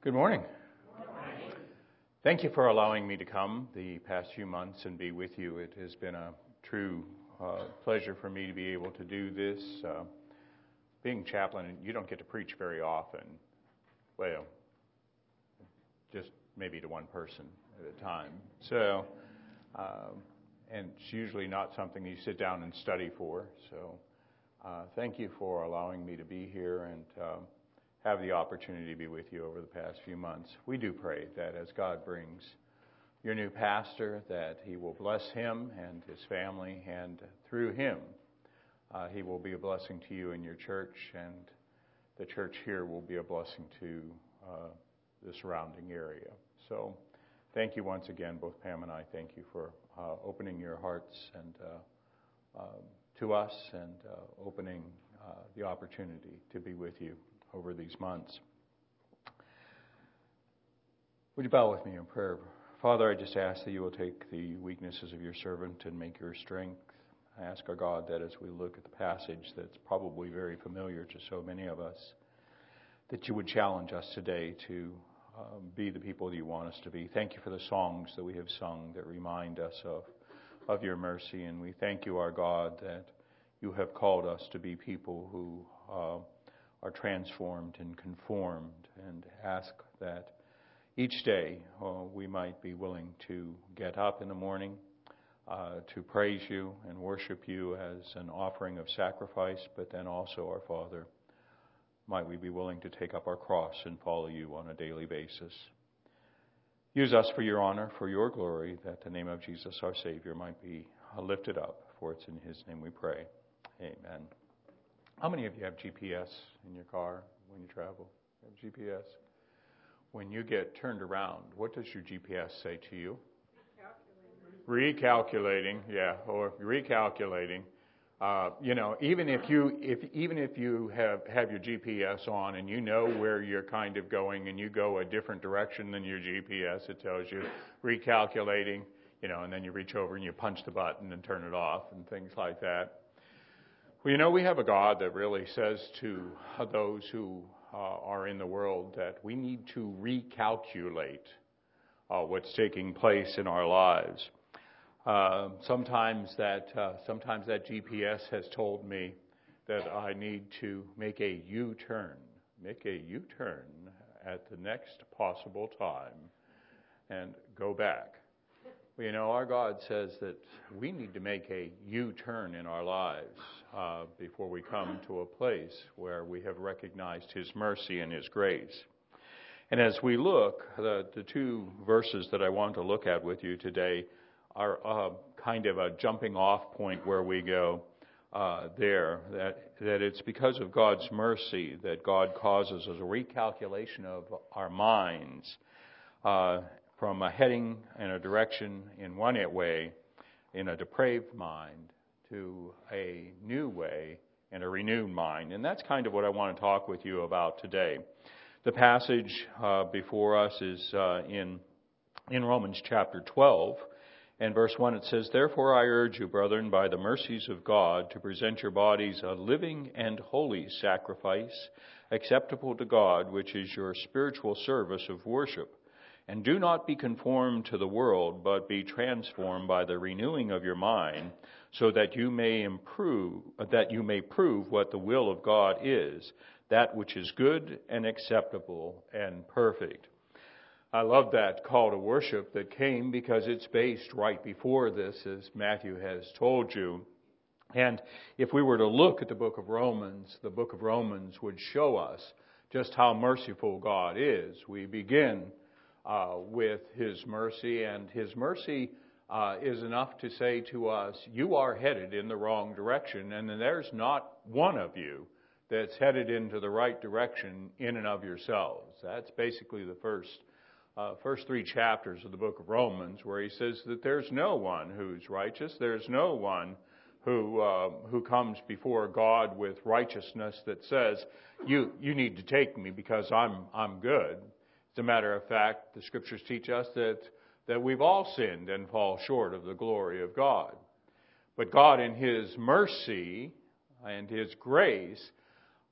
Good morning. Thank you for allowing me to come the past few months and be with you. It has been a true pleasure for me to be able to do this. Being chaplain, you don't get to preach very often. Well, just maybe to one person at a time. So, and it's usually not something you sit down and study for. So, thank you for allowing me to be here and have the opportunity to be with you over the past few months. We do pray that as God brings your new pastor, that he will bless him and his family, and through him, he will be a blessing to you and your church, and the church here will be a blessing to the surrounding area. So thank you once again, both Pam and I thank you for opening your hearts and to us and opening the opportunity to be with you over these months. Would you bow with me in prayer? Father, I just ask that you will take the weaknesses of your servant and make your strength. I ask our God that as we look at the passage that's probably very familiar to so many of us, that you would challenge us today to be the people that you want us to be. Thank you for the songs that we have sung that remind us of your mercy. And we thank you, our God, that you have called us to be people who are transformed and conformed, and ask that each day we might be willing to get up in the morning to praise you and worship you as an offering of sacrifice, but then also, our Father, might we be willing to take up our cross and follow you on a daily basis. Use us for your honor, for your glory, that the name of Jesus our Savior might be lifted up, for it's in his name we pray. Amen. How many of you have GPS in your car when you travel? You have GPS? When you get turned around, what does your GPS say to you? Recalculating, yeah, or recalculating. Even if you have your GPS on and you know where you're kind of going and you go a different direction than your GPS, it tells you recalculating, and then you reach over and you punch the button and turn it off and things like that. Well, we have a God that really says to those who are in the world that we need to recalculate what's taking place in our lives. Sometimes that GPS has told me that I need to make a U-turn at the next possible time and go back. Our God says that we need to make a U-turn in our lives before we come to a place where we have recognized his mercy and his grace. And as we look, the two verses that I want to look at with you today are kind of a jumping off point where we go there, that it's because of God's mercy that God causes us a recalculation of our minds from a heading and a direction in one way, in a depraved mind, to a new way and a renewed mind. And that's kind of what I want to talk with you about today. The passage before us is in Romans chapter 12. And verse 1, it says, "Therefore I urge you, brethren, by the mercies of God, to present your bodies a living and holy sacrifice, acceptable to God, which is your spiritual service of worship. And do not be conformed to the world, but be transformed by the renewing of your mind, so that you may prove what the will of God is, that which is good and acceptable and perfect." I love that call to worship that came because it's based right before this, as Matthew has told you. And if we were to look at the book of Romans would show us just how merciful God is. We begin with his mercy, and his mercy is enough to say to us, you are headed in the wrong direction, and there's not one of you that's headed into the right direction in and of yourselves. That's basically the first three chapters of the book of Romans, where he says that there's no one who's righteous. There's no one who comes before God with righteousness that says, you need to take me because I'm good. As a matter of fact, the scriptures teach us that we've all sinned and fall short of the glory of God. But God, in his mercy and his grace,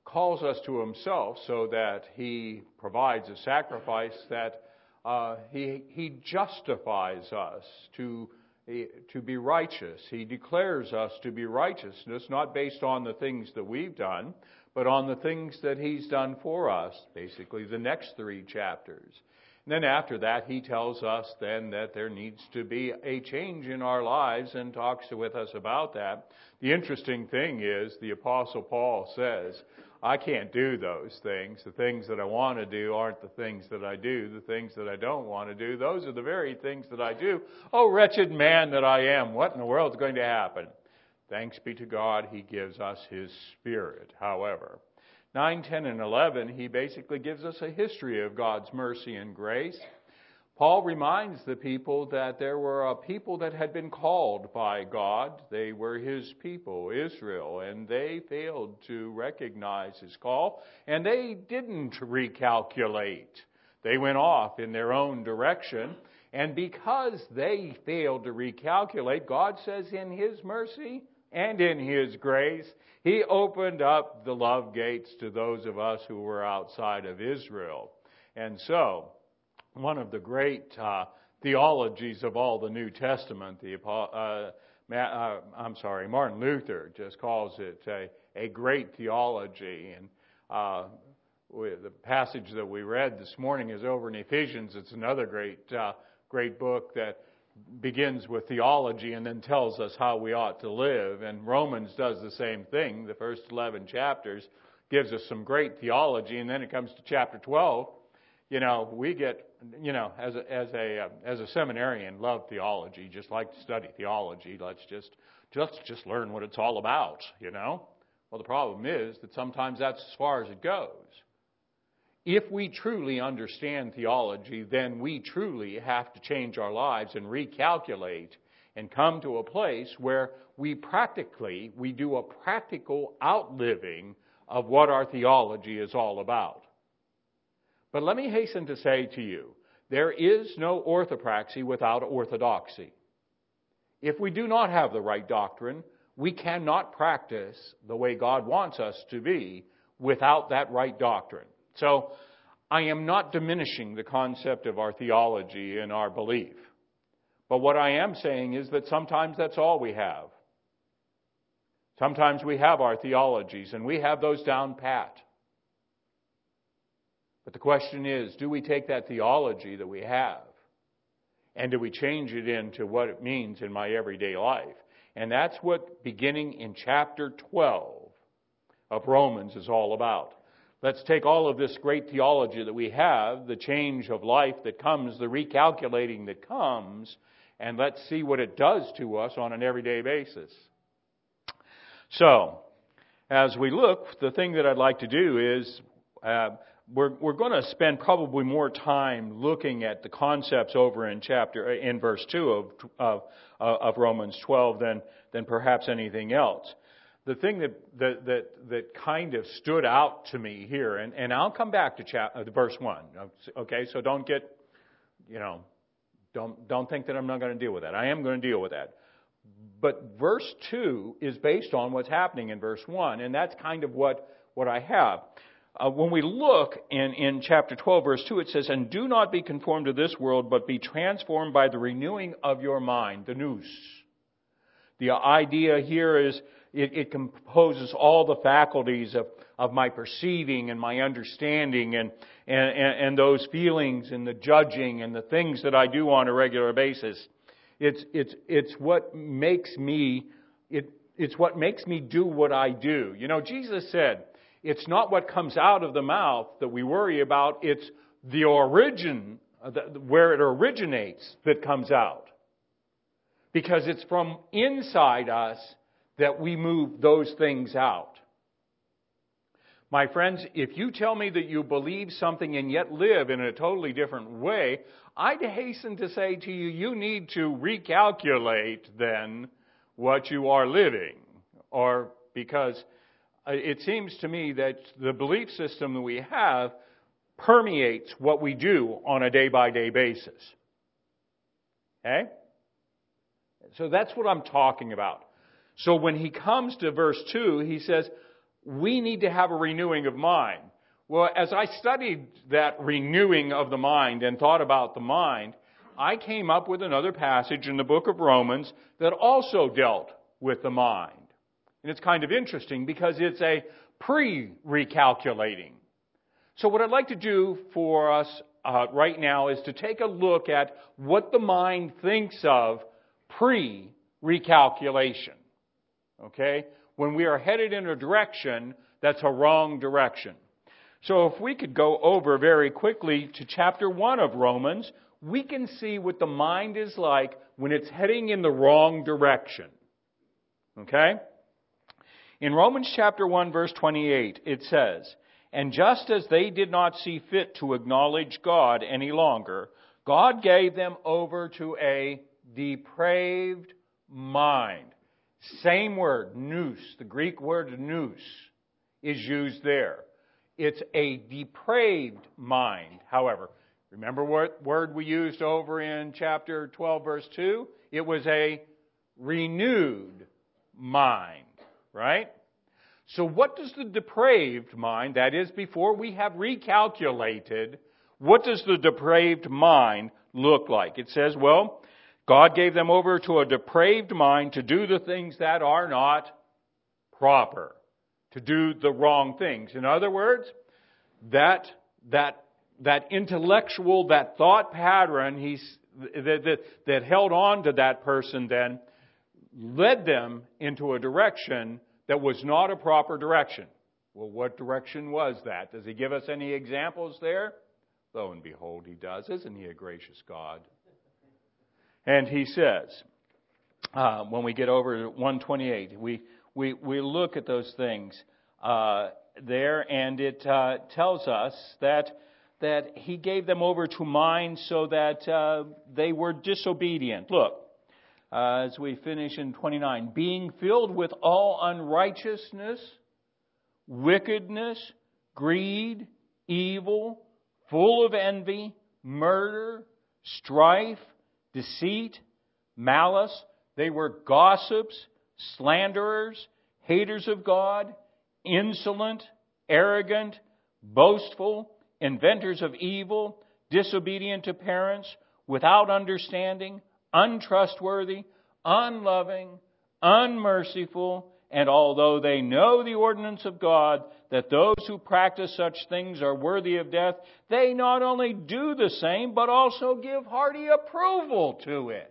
calls us to himself so that he provides a sacrifice that he justifies us to be righteous. He declares us to be righteousness, not based on the things that we've done, but on the things that he's done for us, basically the next 3 chapters. And then after that, he tells us then that there needs to be a change in our lives and talks with us about that. The interesting thing is the Apostle Paul says, I can't do those things. The things that I want to do aren't the things that I do. The things that I don't want to do, those are the very things that I do. Oh, wretched man that I am, what in the world is going to happen? Thanks be to God, he gives us his Spirit. However, 9, 10, and 11, he basically gives us a history of God's mercy and grace. Paul reminds the people that there were a people that had been called by God. They were his people, Israel, and they failed to recognize his call, and they didn't recalculate. They went off in their own direction, and because they failed to recalculate, God says in his mercy and in his grace, he opened up the love gates to those of us who were outside of Israel. And so, one of the great theologies of all the New Testament, Martin Luther just calls it a great theology. And the passage that we read this morning is over in Ephesians. It's another great book that begins with theology and then tells us how we ought to live. And Romans does the same thing. The first 11 chapters gives us some great theology, and then it comes to chapter 12. We get, as a seminarian, love theology, just like to study theology. Let's just learn what it's all about, Well, the problem is that sometimes that's as far as it goes. If we truly understand theology, then we truly have to change our lives and recalculate and come to a place where we do a practical outliving of what our theology is all about. But let me hasten to say to you, there is no orthopraxy without orthodoxy. If we do not have the right doctrine, we cannot practice the way God wants us to be without that right doctrine. So, I am not diminishing the concept of our theology and our belief. But what I am saying is that sometimes that's all we have. Sometimes we have our theologies and we have those down pat. But the question is, do we take that theology that we have and do we change it into what it means in my everyday life? And that's what beginning in chapter 12 of Romans is all about. Let's take all of this great theology that we have, the change of life that comes, the recalculating that comes, and let's see what it does to us on an everyday basis. So, as we look, the thing that I'd like to do is we're going to spend probably more time looking at the concepts over in verse 2 of Romans 12 than perhaps anything else. The thing that kind of stood out to me here, and I'll come back to verse 1. Okay, so don't get, don't think that I'm not going to deal with that. I am going to deal with that. But verse 2 is based on what's happening in verse 1, and that's kind of what I have. When we look in chapter 12, verse 2, it says, "And do not be conformed to this world, but be transformed by the renewing of your mind," the nous. The idea here is it composes all the faculties of my perceiving and my understanding and those feelings and the judging and the things that I do on a regular basis. It's what makes me do what I do. Jesus said, it's not what comes out of the mouth that we worry about, it's the origin, where it originates, that comes out. Because it's from inside us that we move those things out. My friends, if you tell me that you believe something and yet live in a totally different way, I'd hasten to say to you, you need to recalculate then what you are living. Or because it seems to me that the belief system that we have permeates what we do on a day-by-day basis. Okay? So that's what I'm talking about. So when he comes to verse 2, he says, we need to have a renewing of mind. Well, as I studied that renewing of the mind and thought about the mind, I came up with another passage in the book of Romans that also dealt with the mind. And it's kind of interesting because it's a pre-recalculating. So what I'd like to do for us right now is to take a look at what the mind thinks of pre-recalculation. Okay? When we are headed in a direction that's a wrong direction. So if we could go over very quickly to chapter 1 of Romans, we can see what the mind is like when it's heading in the wrong direction. Okay? In Romans chapter 1 verse 28, it says, "And just as they did not see fit to acknowledge God any longer, God gave them over to a depraved mind." Same word, nous. The Greek word nous is used there. It's a depraved mind, however. Remember what word we used over in chapter 12, verse 2? It was a renewed mind, right? So what does the depraved mind, that is before we have recalculated, what does the depraved mind look like? It says, well, God gave them over to a depraved mind to do the things that are not proper, to do the wrong things. In other words, that intellectual, that thought pattern that held on to that person then led them into a direction that was not a proper direction. Well, what direction was that? Does he give us any examples there? Lo and behold, he does. Isn't he a gracious God? And he says, when we get over to 128, we look at those things there, and it tells us that he gave them over to mind so that they were disobedient. Look, as we finish in 29, being filled with all unrighteousness, wickedness, greed, evil, full of envy, murder, strife, deceit, malice. They were gossips, slanderers, haters of God, insolent, arrogant, boastful, inventors of evil, disobedient to parents, without understanding, untrustworthy, unloving, unmerciful, and although they know the ordinance of God, that those who practice such things are worthy of death, they not only do the same, but also give hearty approval to it.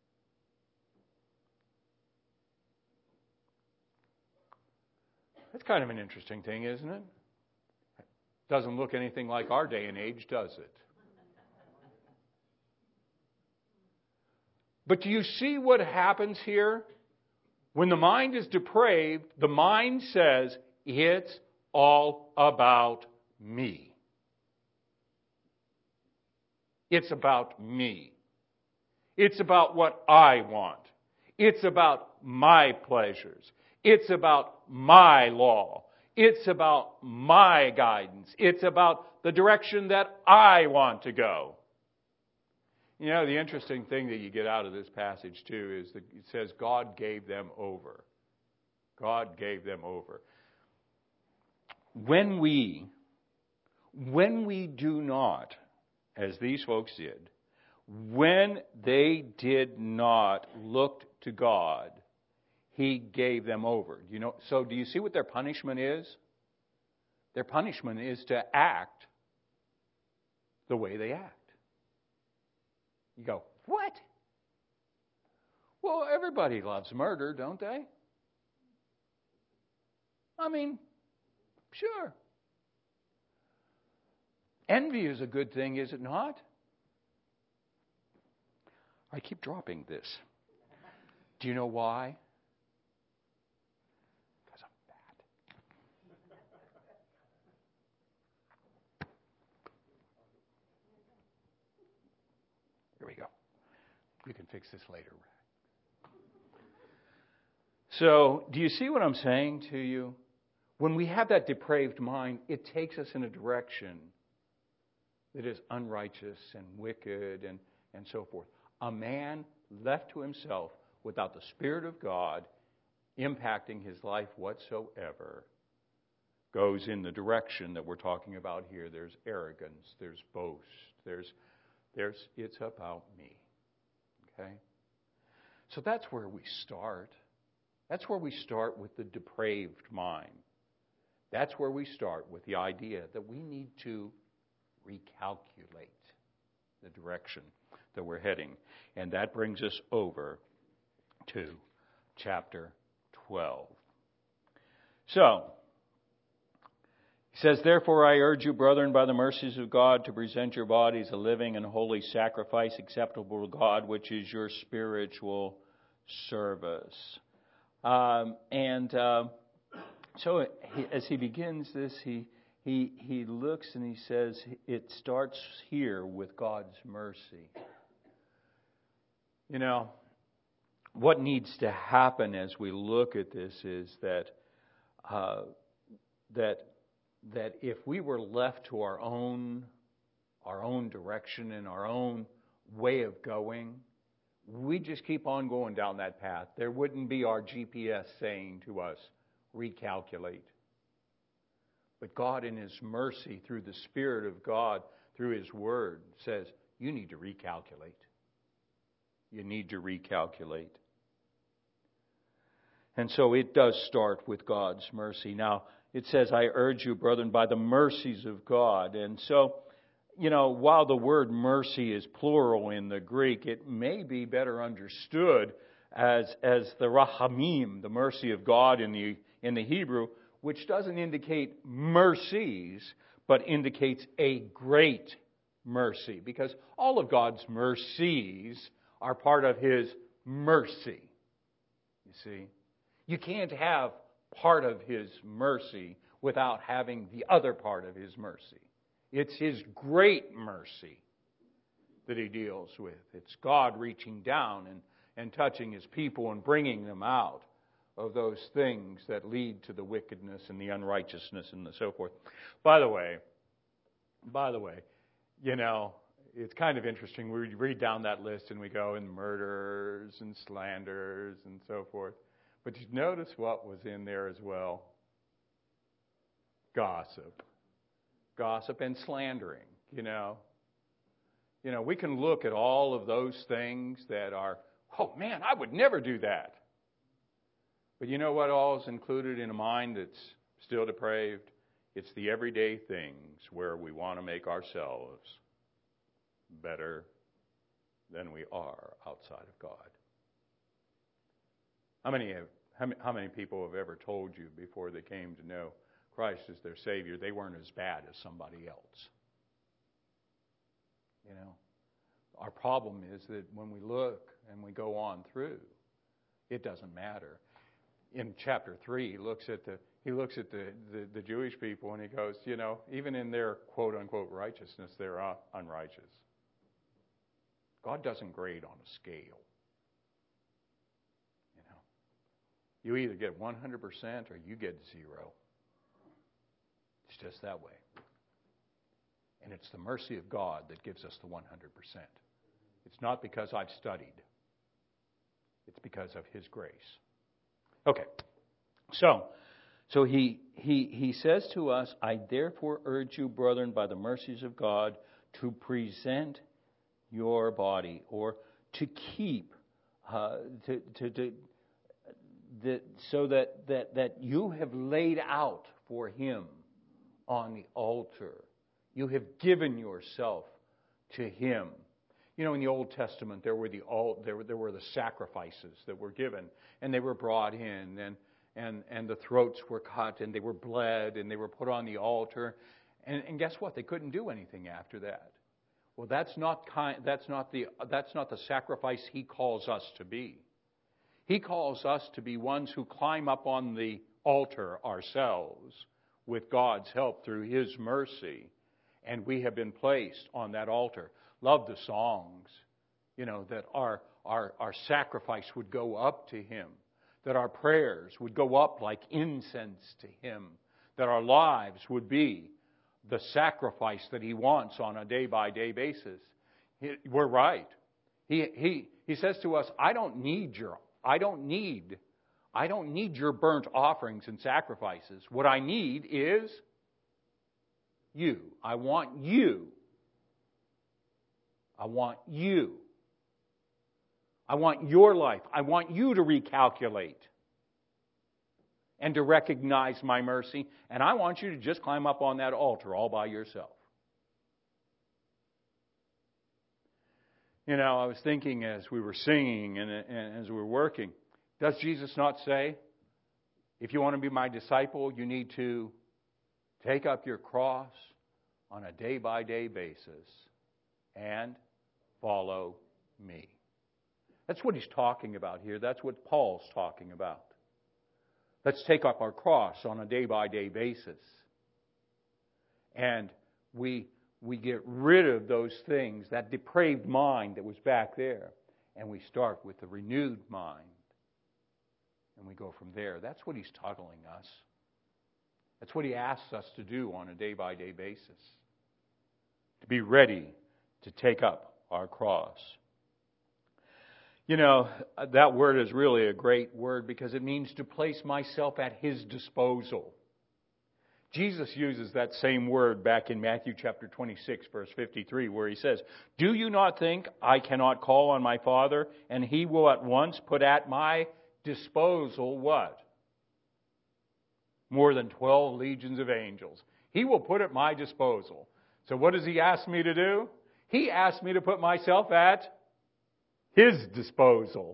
That's kind of an interesting thing, isn't it? Doesn't look anything like our day and age, does it? But do you see what happens here? When the mind is depraved, the mind says, it's all about me. It's about me. It's about what I want. It's about my pleasures. It's about my law. It's about my guidance. It's about the direction that I want to go. You know, the interesting thing that you get out of this passage, too, is that it says God gave them over. God gave them over. When we do not, as these folks did, when they did not look to God, He gave them over. You know, so do you see what their punishment is? Their punishment is to act the way they act. You go, what? Well, everybody loves murder, don't they? I mean, sure. Envy is a good thing, is it not? I keep dropping this. Do you know why? Because I'm fat. Here we go. You can fix this later. So, do you see what I'm saying to you? When we have that depraved mind, it takes us in a direction that is unrighteous and wicked and so forth. A man left to himself without the Spirit of God impacting his life whatsoever goes in the direction that we're talking about here. There's arrogance, there's boast, there's it's about me. Okay? So that's where we start. That's where we start with the depraved mind. That's where we start with the idea that we need to recalculate the direction that we're heading. And that brings us over to chapter 12. So, he says, therefore I urge you, brethren, by the mercies of God, to present your bodies a living and holy sacrifice acceptable to God, which is your spiritual service. So as he begins this, he looks and he says, it starts here with God's mercy. You know, what needs to happen as we look at this is that if we were left to our own direction and our own way of going, we just keep on going down that path. There wouldn't be our GPS saying to us, recalculate. But God in His mercy, through the Spirit of God, through His Word, says, you need to recalculate. You need to recalculate. And so it does start with God's mercy. Now, it says, I urge you, brethren, by the mercies of God. And so, you know, while the word mercy is plural in the Greek, it may be better understood as the rahamim, the mercy of God in the Hebrew, which doesn't indicate mercies, but indicates a great mercy. Because all of God's mercies are part of His mercy. You see? You can't have part of His mercy without having the other part of His mercy. It's His great mercy that He deals with. It's God reaching down and touching His people and bringing them out of those things that lead to the wickedness and the unrighteousness and so forth. By the way, you know, it's kind of interesting. We read down that list and we go in murders and slanders and so forth. But you notice what was in there as well? Gossip. Gossip and slandering, you know. You know, we can look at all of those things that are, oh man, I would never do that. But you know what all is included in a mind that's still depraved? It's the everyday things where we want to make ourselves better than we are outside of God. How many people have ever told you before they came to know Christ as their Savior, they weren't as bad as somebody else? You know, our problem is that when we look and we go on through, it doesn't matter. In chapter 3, he looks at the Jewish people and he goes, you know, even in their quote unquote righteousness, they're unrighteous. God doesn't grade on a scale. You either get 100% or you get 0. It's just that way. And it's the mercy of God that gives us the 100%. It's not because I've studied. It's because of His grace. Okay. So he says to us, I therefore urge you, brethren, by the mercies of God, to present your body, or to keep, so that you have laid out for Him on the altar. You have given yourself to Him. You know, in the Old Testament, there were the sacrifices that were given, and they were brought in, and the throats were cut, and they were bled, and they were put on the altar, and guess what? They couldn't do anything after that. Well, that's not the sacrifice He calls us to be. He calls us to be ones who climb up on the altar ourselves with God's help through His mercy. And we have been placed on that altar. Love the songs, you know, that our sacrifice would go up to Him. That our prayers would go up like incense to Him. That our lives would be the sacrifice that He wants on a day-by-day basis. We're right. He says to us, I don't need I don't need your burnt offerings and sacrifices. What I need is you. I want you. I want you. I want your life. I want you to recalculate and to recognize my mercy. And I want you to just climb up on that altar all by yourself. You know, I was thinking as we were singing and as we were working, does Jesus not say, if you want to be my disciple, you need to take up your cross on a day-by-day basis and follow me? That's what he's talking about here. That's what Paul's talking about. Let's take up our cross on a day-by-day basis. And we get rid of those things, that depraved mind that was back there. And we start with the renewed mind. And we go from there. That's what he's telling us. That's what he asks us to do on a day-by-day basis. To be ready to take up our cross. You know, that word is really a great word because it means to place myself at his disposal. Jesus uses that same word back in Matthew chapter 26, verse 53, where he says, do you not think I cannot call on my Father, and he will at once put at my disposal what? More than 12 legions of angels. He will put at my disposal. So what does he ask me to do? He asked me to put myself at his disposal.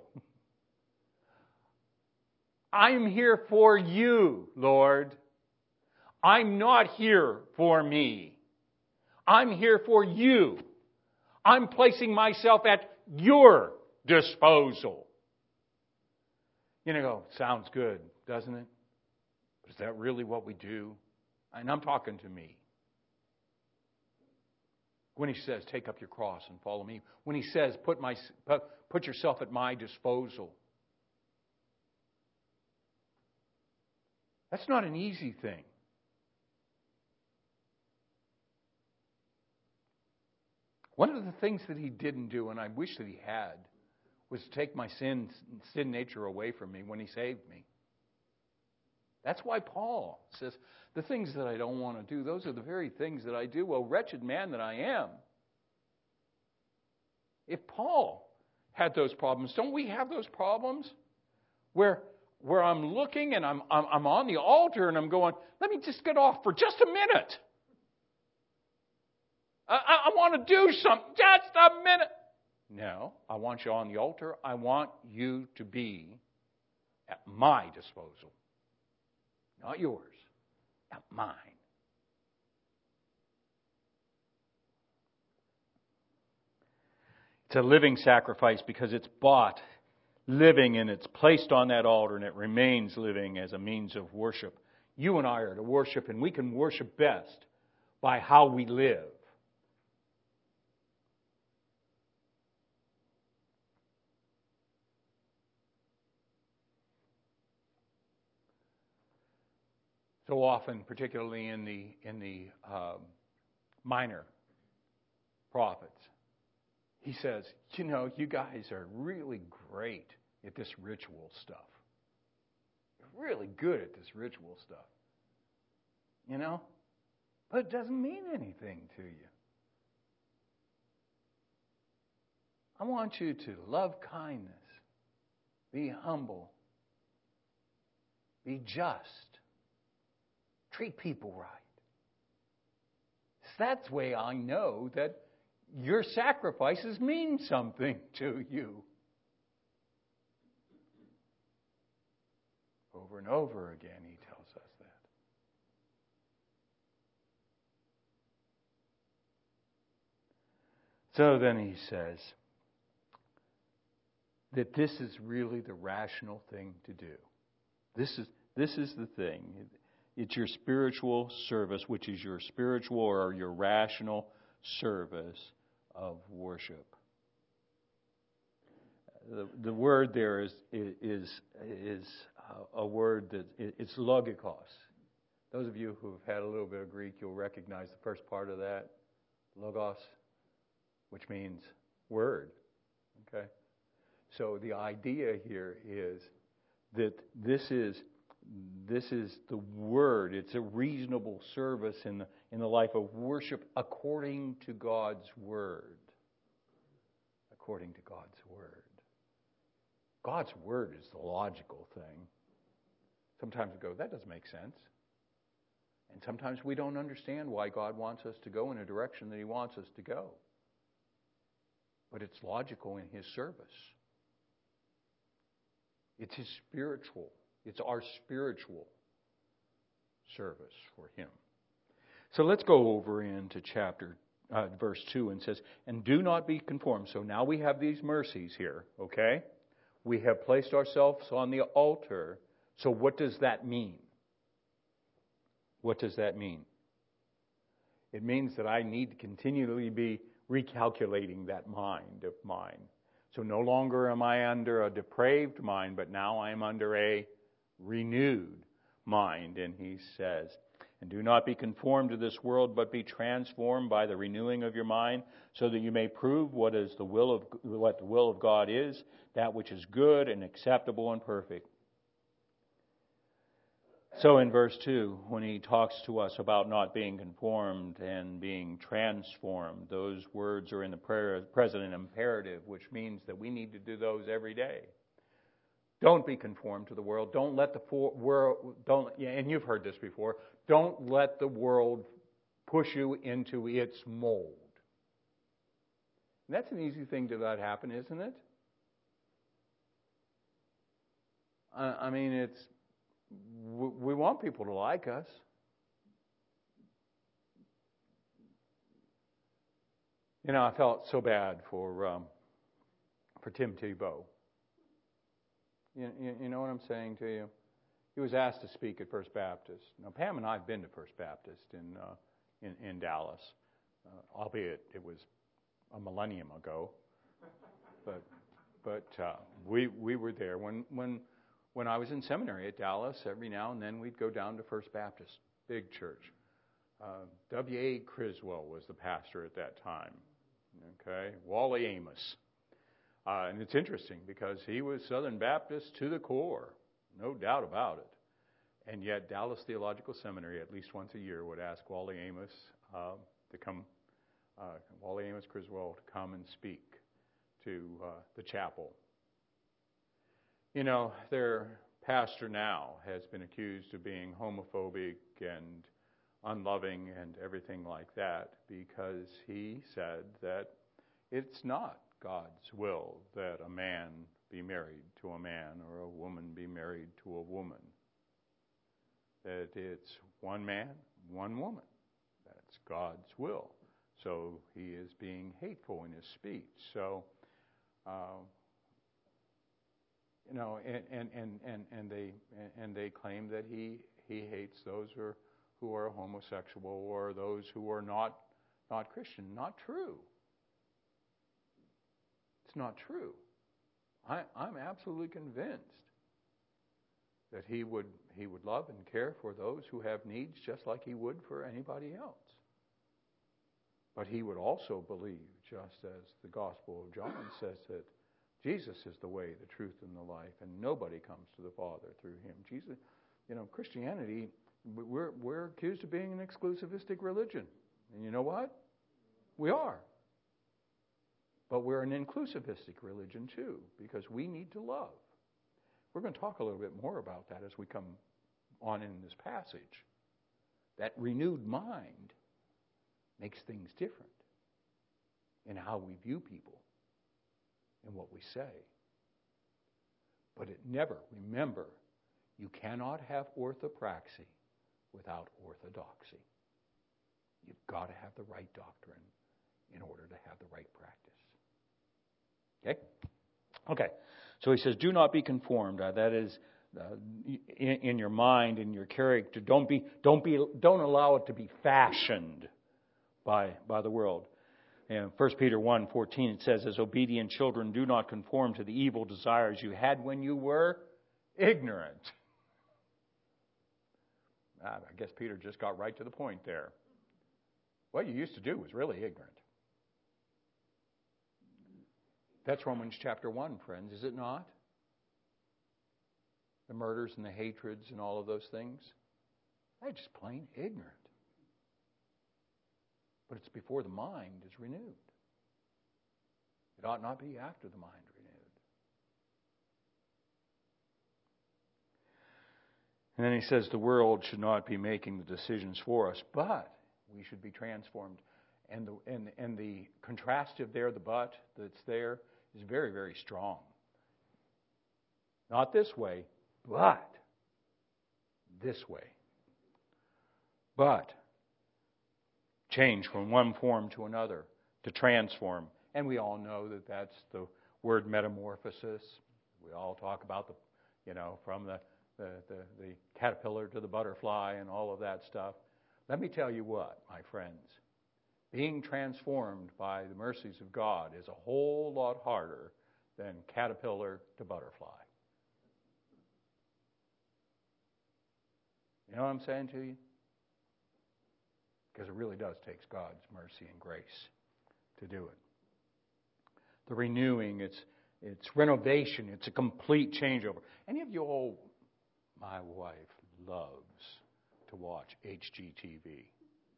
I'm here for you, Lord. I'm not here for me. I'm here for you. I'm placing myself at your disposal. You know, sounds good, doesn't it? But is that really what we do? And I'm talking to me. When he says, take up your cross and follow me. When he says, put yourself at my disposal. That's not an easy thing. One of the things that he didn't do, and I wish that he had, was to take my sin nature away from me when he saved me. That's why Paul says, the things that I don't want to do, those are the very things that I do. Well, wretched man that I am. If Paul had those problems, don't we have those problems? Where I'm looking and I'm on the altar and I'm going, let me just get off for just a minute. I want to do something, just a minute. No, I want you on the altar. I want you to be at my disposal. Not yours, at mine. It's a living sacrifice because it's bought living and it's placed on that altar and it remains living as a means of worship. You and I are to worship, and we can worship best by how we live. So often, particularly in the minor prophets, he says, you know, you guys are really great at this ritual stuff. You're really good at this ritual stuff. You know? But it doesn't mean anything to you. I want you to love kindness, be humble, be just. Treat people right. That's the way I know that your sacrifices mean something to you. Over and over again, he tells us that. So then he says that this is really the rational thing to do. This is the thing. It's your spiritual service, which is your spiritual or your rational service of worship. The word there is a word that it's logikos. Those of you who have had a little bit of Greek, you'll recognize the first part of that, logos, which means word. Okay, so the idea here is that this is the Word. It's a reasonable service in the life of worship according to God's Word. According to God's Word. God's Word is the logical thing. Sometimes we go, that doesn't make sense. And sometimes we don't understand why God wants us to go in a direction that He wants us to go. But it's logical in His service. It's His spiritual. It's our spiritual service for Him. So let's go over into verse 2 and says, and do not be conformed. So now we have these mercies here, okay? We have placed ourselves on the altar. So what does that mean? What does that mean? It means that I need to continually be recalculating that mind of mine. So no longer am I under a depraved mind, but now I am under a renewed mind. And he says, and do not be conformed to this world, but be transformed by the renewing of your mind, so that you may prove what the will of God is, that which is good and acceptable and perfect. So in verse 2, when he talks to us about not being conformed and being transformed, those words are in the present imperative, which means that we need to do those every day. Don't be conformed to the world. Don't let the world, and you've heard this before, don't let the world push you into its mold. And that's an easy thing to let happen, isn't it? I mean, we want people to like us. You know, I felt so bad for Tim Tebow. You know what I'm saying to you? He was asked to speak at First Baptist. Now, Pam and I have been to First Baptist in Dallas, albeit it was a millennium ago. But we were there when I was in seminary at Dallas. Every now and then we'd go down to First Baptist, big church. W.A. Criswell was the pastor at that time. Okay, Wally Amos. And it's interesting because he was Southern Baptist to the core, no doubt about it. And yet Dallas Theological Seminary, at least once a year, would ask Wally Amos to come, Wally Amos Criswell to come and speak to the chapel. You know, their pastor now has been accused of being homophobic and unloving and everything like that because he said that it's not God's will that a man be married to a man or a woman be married to a woman. That it's one man, one woman. That's God's will. So he is being hateful in his speech. So, you know, and they claim that he hates those who are homosexual or those who are not Christian. Not true. It's not true. I'm absolutely convinced that he would love and care for those who have needs just like he would for anybody else. But he would also believe, just as the Gospel of John says, that Jesus is the way, the truth, and the life, and nobody comes to the Father through him. Jesus, you know, Christianity, we're accused of being an exclusivistic religion. And you know what? We are. But we're an inclusivistic religion too, because we need to love. We're going to talk a little bit more about that as we come on in this passage. That renewed mind makes things different in how we view people and what we say. But it never, remember, you cannot have orthopraxy without orthodoxy. You've got to have the right doctrine in order to have the right practice. Okay. So he says, do not be conformed. That is, in your mind, in your character. Don't allow it to be fashioned by the world. In 1 Peter 1:14, it says, as obedient children, do not conform to the evil desires you had when you were ignorant. I guess Peter just got right to the point there. What you used to do was really ignorant. That's Romans chapter 1, friends, is it not? the murders and the hatreds and all of those things, they're just plain ignorant. But it's before the mind is renewed. It ought not be after the mind renewed. And then he says the world should not be making the decisions for us, but we should be transformed. And the contrastive there, the but that's there, is very, very strong. Not this way, but this way. But change from one form to another, to transform. And we all know that that's the word metamorphosis. We all talk about from the caterpillar to the butterfly and all of that stuff. Let me tell you what, my friends, being transformed by the mercies of God is a whole lot harder than caterpillar to butterfly. You know what I'm saying to you? Because it really does take God's mercy and grace to do it. The renewing, it's renovation, it's a complete changeover. Any of you my wife loves to watch HGTV.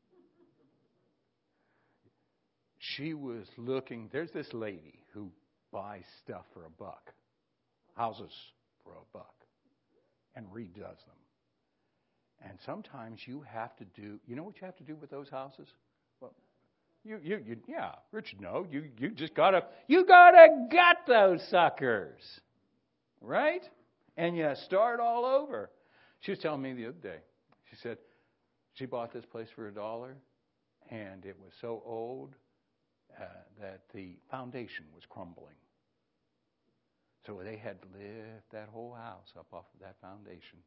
She was looking, there's this lady who buys stuff for $1, houses for $1, and redoes them. And sometimes you have to do, you know what you have to do with those houses? Well, yeah, Richard, no, you just gotta gut those suckers, right? And you start all over. She was telling me the other day, she said she bought this place for $1, and it was so old that the foundation was crumbling. So they had to lift that whole house up off of that foundation.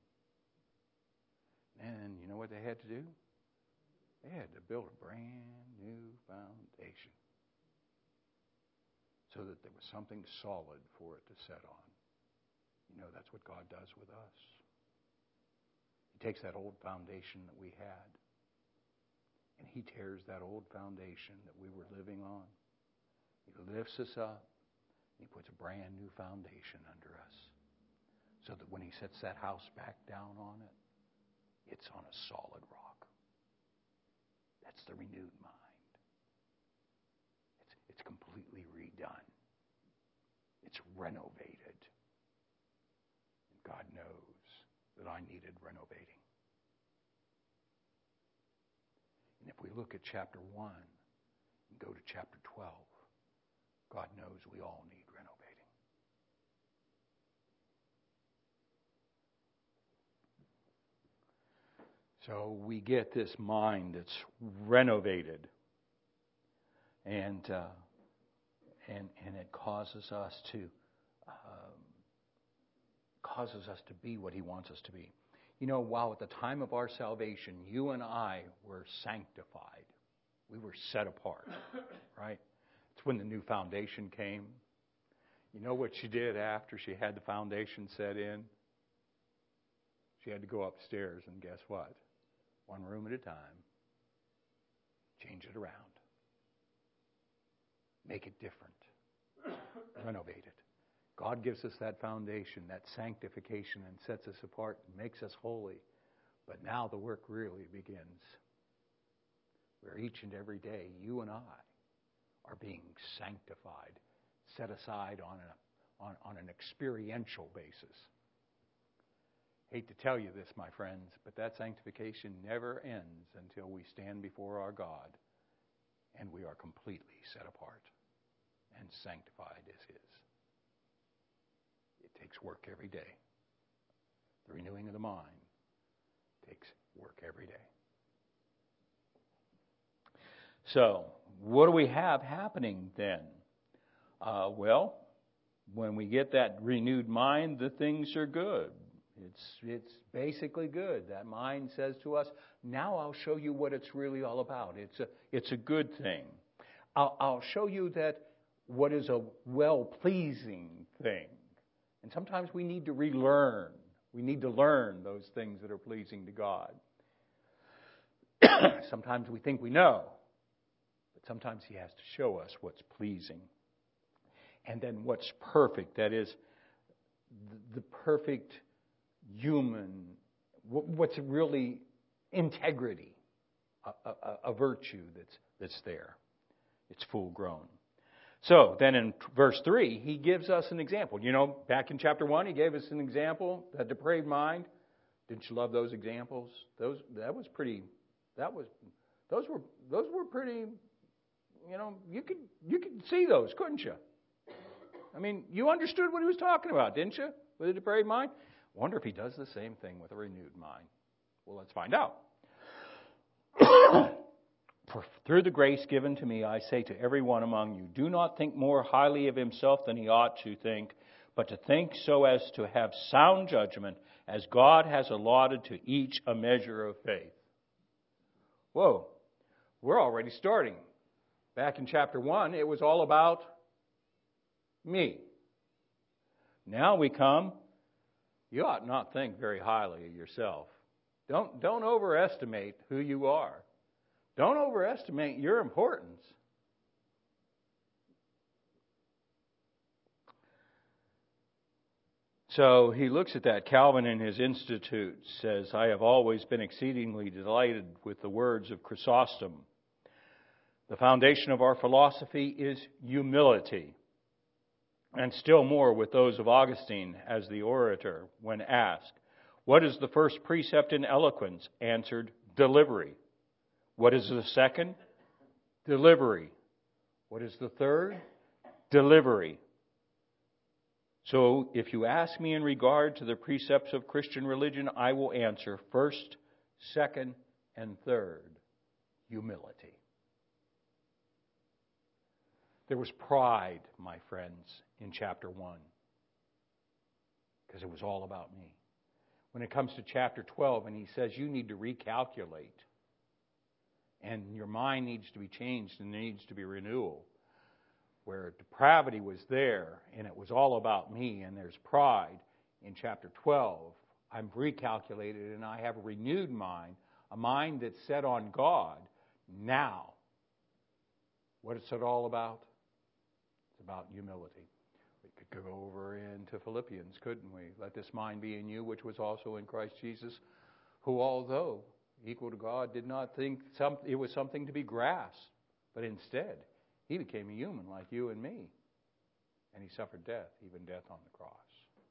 And you know what they had to do? They had to build a brand new foundation so that there was something solid for it to set on. You know, that's what God does with us. He takes that old foundation that we had, and He tears that old foundation that we were living on. He lifts us up, and He puts a brand new foundation under us so that when He sets that house back down on it, it's on a solid rock. That's the renewed mind. It's completely redone. It's renovated. And God knows that I needed renovating. And if we look at chapter 1 and go to chapter 12, God knows we all need renovating. So we get this mind that's renovated, and it causes us to be what He wants us to be. You know, while at the time of our salvation, you and I were sanctified, we were set apart, right? It's when the new foundation came. You know what she did after she had the foundation set in? She had to go upstairs, and guess what? One room at a time. Change it around. Make it different. Renovate it. God gives us that foundation, that sanctification, and sets us apart and makes us holy. But now the work really begins. Where each and every day, you and I are being sanctified, set aside on an experiential basis. Hate to tell you this, my friends, but that sanctification never ends until we stand before our God and we are completely set apart and sanctified as His. It takes work every day. The renewing of the mind takes work every day. So, what do we have happening then? Well, when we get that renewed mind, the things are good. It's basically good. That mind says to us, now I'll show you what it's really all about. It's a good thing. I'll show you that what is a well-pleasing thing. And sometimes we need to relearn. We need to learn those things that are pleasing to God. Sometimes we think we know, but sometimes He has to show us what's pleasing. And then what's perfect, that is the perfect human, what's really integrity, a virtue that's there. It's full grown. So then in verse 3, he gives us an example. You know, back in chapter 1, he gave us an example, that depraved mind. Didn't you love those examples? Those were pretty, you know, you could see those, couldn't you? I mean, you understood what he was talking about, didn't you? With a depraved mind? Wonder if he does the same thing with a renewed mind. Well, let's find out. For through the grace given to me, I say to every one among you, do not think more highly of himself than he ought to think, but to think so as to have sound judgment, as God has allotted to each a measure of faith. Whoa, we're already starting. Back in chapter 1, it was all about me. Now we come, you ought not think very highly of yourself. Don't overestimate who you are. Don't overestimate your importance. So he looks at that. Calvin in his Institute says, I have always been exceedingly delighted with the words of Chrysostom. The foundation of our philosophy is humility. And still more with those of Augustine as the orator when asked, what is the first precept in eloquence? Answered, delivery. What is the second? Delivery. What is the third? Delivery. So if you ask me in regard to the precepts of Christian religion, I will answer first, second, and third. Humility. There was pride, my friends, in chapter 1. Because it was all about me. When it comes to chapter 12 and he says you need to recalculate. And your mind needs to be changed and there needs to be renewal. Where depravity was there and it was all about me and there's pride in chapter 12. I'm recalculated and I have a renewed mind. A mind that's set on God now. What is it all about? It's about humility. We could go over into Philippians, couldn't we? Let this mind be in you, which was also in Christ Jesus, who although equal to God, did not think it was something to be grasped, but instead, he became a human like you and me. And he suffered death, even death on the cross.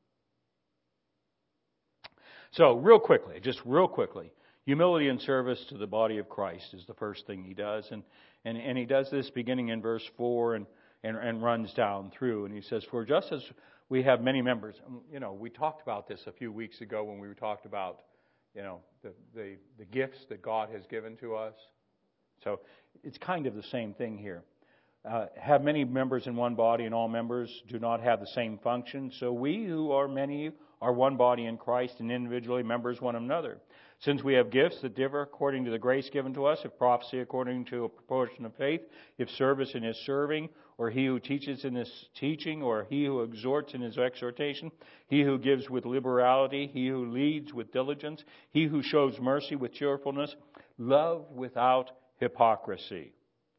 So, real quickly, humility and service to the body of Christ is the first thing he does. And he does this beginning in verse 4 and runs down through. And he says, for just as we have many members, you know, we talked about this a few weeks ago when we talked about, you know, the gifts that God has given to us. So it's kind of the same thing here. Have many members in one body, and all members do not have the same function. So we who are many are one body in Christ, and individually members one another. Since we have gifts that differ according to the grace given to us, if prophecy according to a proportion of faith, if service in his serving, or he who teaches in his teaching, or he who exhorts in his exhortation, he who gives with liberality, he who leads with diligence, he who shows mercy with cheerfulness, love without hypocrisy.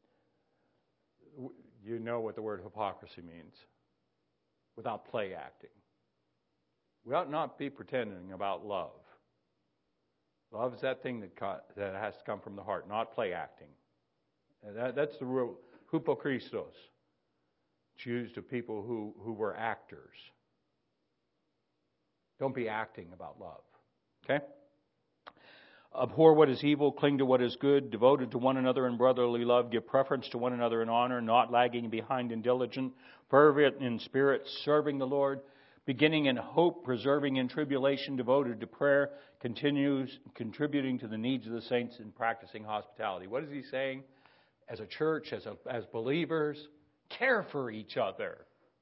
You know what the word hypocrisy means. Without play acting. We ought not be pretending about love. Love is that thing that has to come from the heart, not play acting. That's the rule. Hypokristos. It's used of people who were actors. Don't be acting about love. Okay? Abhor what is evil, cling to what is good, devoted to one another in brotherly love, give preference to one another in honor, not lagging behind in diligence, fervent in spirit, serving the Lord, beginning in hope, persevering in tribulation, devoted to prayer, contributing to the needs of the saints, and practicing hospitality. What is he saying? As a church, as believers, care for each other.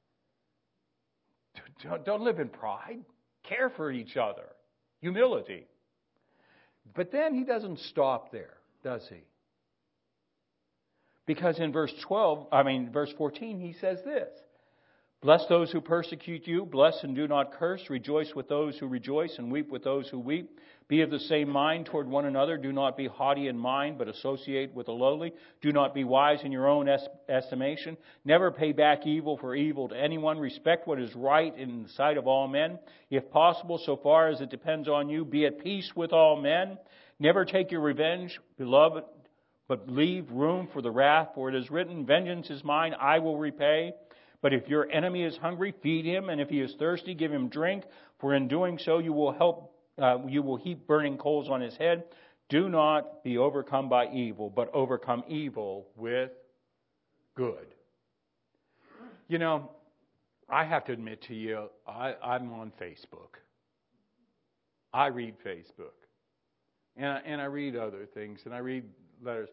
Don't live in pride. Care for each other. Humility. But then he doesn't stop there, does he? Because in verse 14, he says this. Bless those who persecute you. Bless and do not curse. Rejoice with those who rejoice and weep with those who weep. Be of the same mind toward one another. Do not be haughty in mind, but associate with the lowly. Do not be wise in your own estimation. Never pay back evil for evil to anyone. Respect what is right in the sight of all men. If possible, so far as it depends on you, be at peace with all men. Never take your revenge, beloved, but leave room for the wrath, for it is written, vengeance is mine, I will repay. But if your enemy is hungry, feed him, and if he is thirsty, give him drink. For in doing so, you will heap burning coals on his head. Do not be overcome by evil, but overcome evil with good. You know, I have to admit to you, I'm on Facebook. I read Facebook, and I read other things, and I read letters.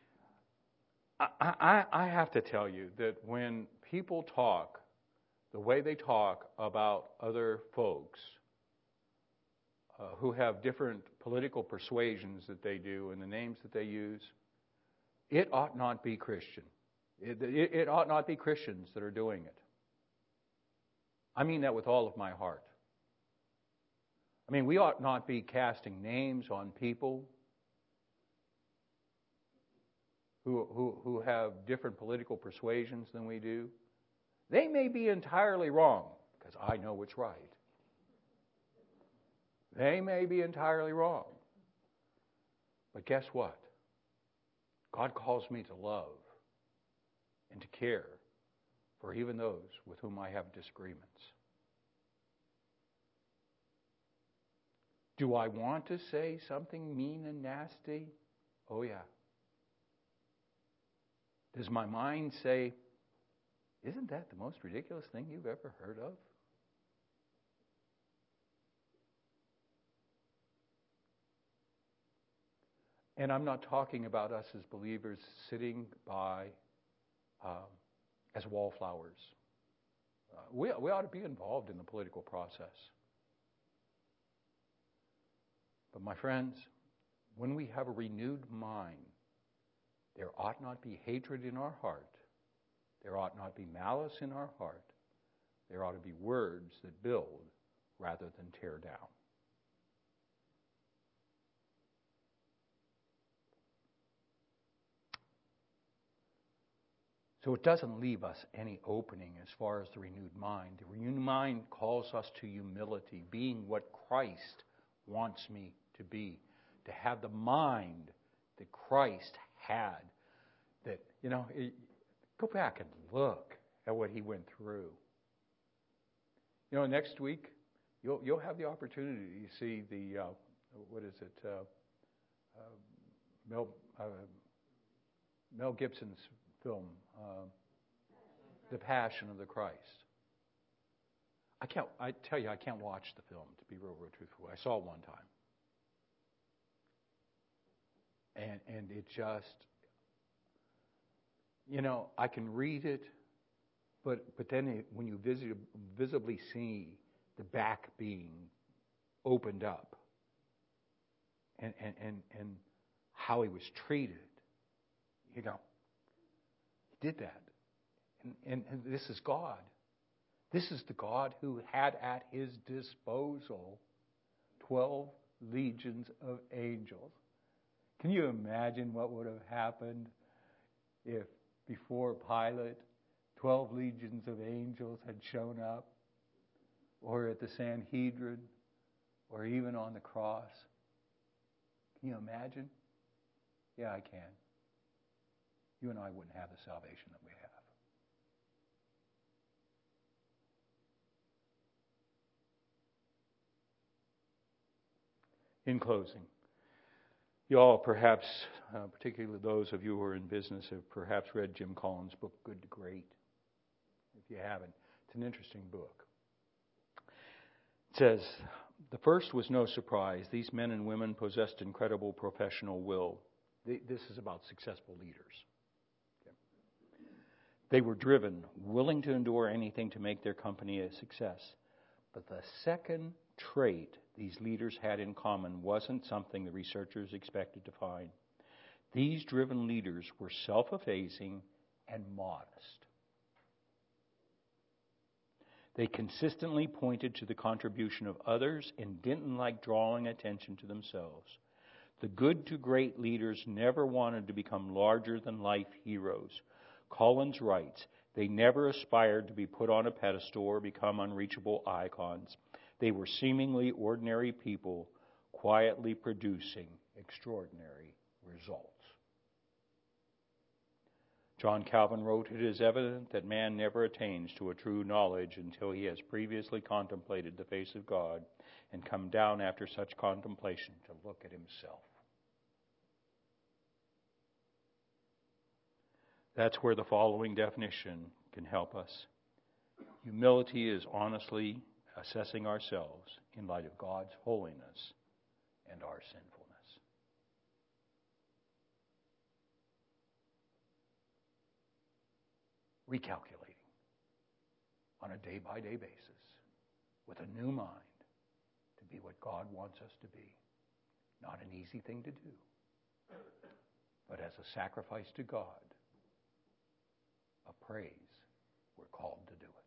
I have to tell you that when people talk the way they talk about other folks who have different political persuasions that they do and the names that they use, it ought not be Christian. It ought not be Christians that are doing it. I mean that with all of my heart. I mean, we ought not be casting names on people who have different political persuasions than we do. They may be entirely wrong, because I know it's right. They may be entirely wrong. But guess what? God calls me to love and to care for even those with whom I have disagreements. Do I want to say something mean and nasty? Oh, yeah. Does my mind say, isn't that the most ridiculous thing you've ever heard of? And I'm not talking about us as believers sitting by as wallflowers. We ought to be involved in the political process. But my friends, when we have a renewed mind, there ought not be hatred in our heart. There ought not be malice in our heart. There ought to be words that build rather than tear down. So it doesn't leave us any opening as far as the renewed mind. The renewed mind calls us to humility, being what Christ wants me to be, to have the mind that Christ had. That, go back and look at what he went through. Next week, you'll have the opportunity to see the, Mel Gibson's film, The Passion of the Christ. I tell you, I can't watch the film, to be real truthful. I saw it one time. And it just, I can read it, but then when you visibly see the back being opened up and how he was treated, he did that. And this is God. This is the God who had at his disposal 12 legions of angels. Can you imagine what would have happened if before Pilate 12 legions of angels had shown up, or at the Sanhedrin, or even on the cross? Can you imagine? Yeah, I can. You and I wouldn't have the salvation that we have. In closing, you all perhaps, particularly those of you who are in business, have perhaps read Jim Collins' book, Good to Great. If you haven't, it's an interesting book. It says, the first was no surprise. These men and women possessed incredible professional will. This is about successful leaders. Okay. They were driven, willing to endure anything to make their company a success. But the second trait these leaders had in common wasn't something the researchers expected to find. These driven leaders were self-effacing and modest. They consistently pointed to the contribution of others and didn't like drawing attention to themselves. The good to great leaders never wanted to become larger than life heroes. Collins writes, they never aspired to be put on a pedestal or become unreachable icons. They were seemingly ordinary people, quietly producing extraordinary results. John Calvin wrote, it is evident that man never attains to a true knowledge until he has previously contemplated the face of God and come down after such contemplation to look at himself. That's where the following definition can help us. Humility is honestly assessing ourselves in light of God's holiness and our sinfulness. Recalculating on a day-by-day basis with a new mind to be what God wants us to be. Not an easy thing to do, but as a sacrifice to God, a praise, we're called to do it.